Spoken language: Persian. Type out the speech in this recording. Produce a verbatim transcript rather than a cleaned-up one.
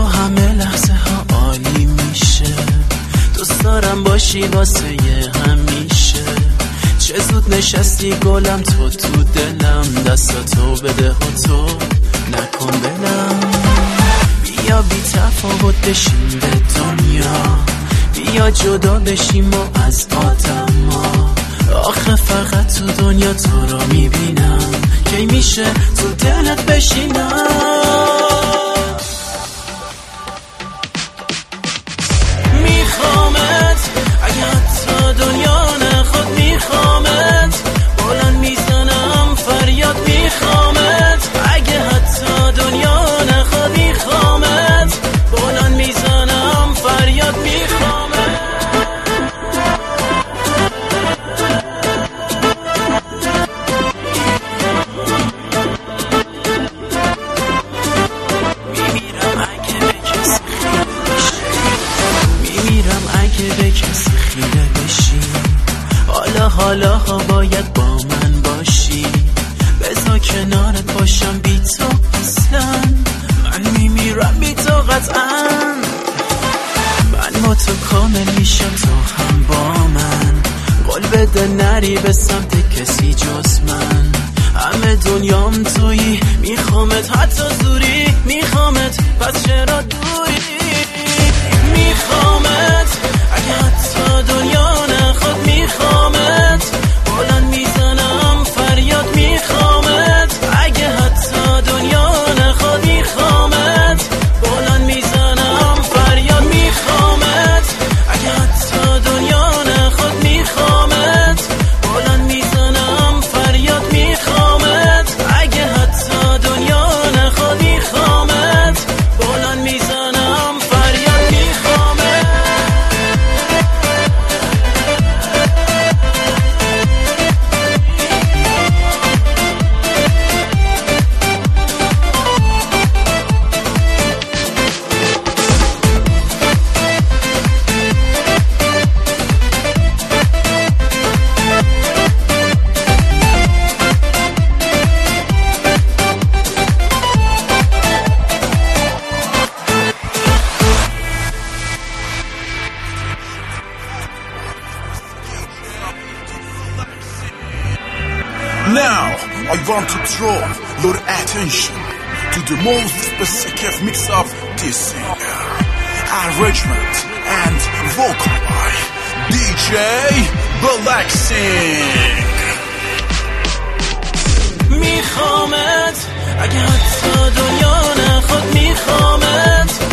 همه لحظه ها عالی میشه. دوست دارم باشی واسه یه همیشه. چه زود نشستی گلم تو تو دلم، دستاتو بده و تو نکن بلم. بیا بی تفاوت بشیم به دنیا، بیا جدا بشیم و از آدما. آخه فقط تو دنیا تو رو میبینم، کی میشه تو دلت بشینم. میخوامت اگه حتی دنیا نخواد، میخوامت بلند میزنم فریاد. میخوامت اگه حتی دنیا نخواد، میخوامت بلند میزنم فریاد. میخوامت به کسی خیره بشی. حالا حالا ها باید با من باشی، بذار کنارت باشم بی تو اصلا. من میمیرم بی تو قطعا. من با تو کامل میشم، تو هم با من. قول بده نری به سمت کسی جز من. همه دنیام تویی، میخوامت حتی زوری. میخوامت پس چرا دوری؟ میخوامت اگه حتی دنیا نخواد، میخوامت بلند میزنم فریاد. میخوامت اگه حتی دنیا نخواد، میخوامت بلند میزنم فریاد. میخوامت اگه حتی دنیا نخواد، میخوامت بلند میزنم فریاد. میخوامت اگه حتی دنیا نخواد، میخوامت بلند میزنم فریاد. میخوامت Now, I want to draw your attention to the most specific mix of this singer, arrangement and vocal by D J Blacksing. میخوامت اگه حتی دنیا نخواد، میخوامت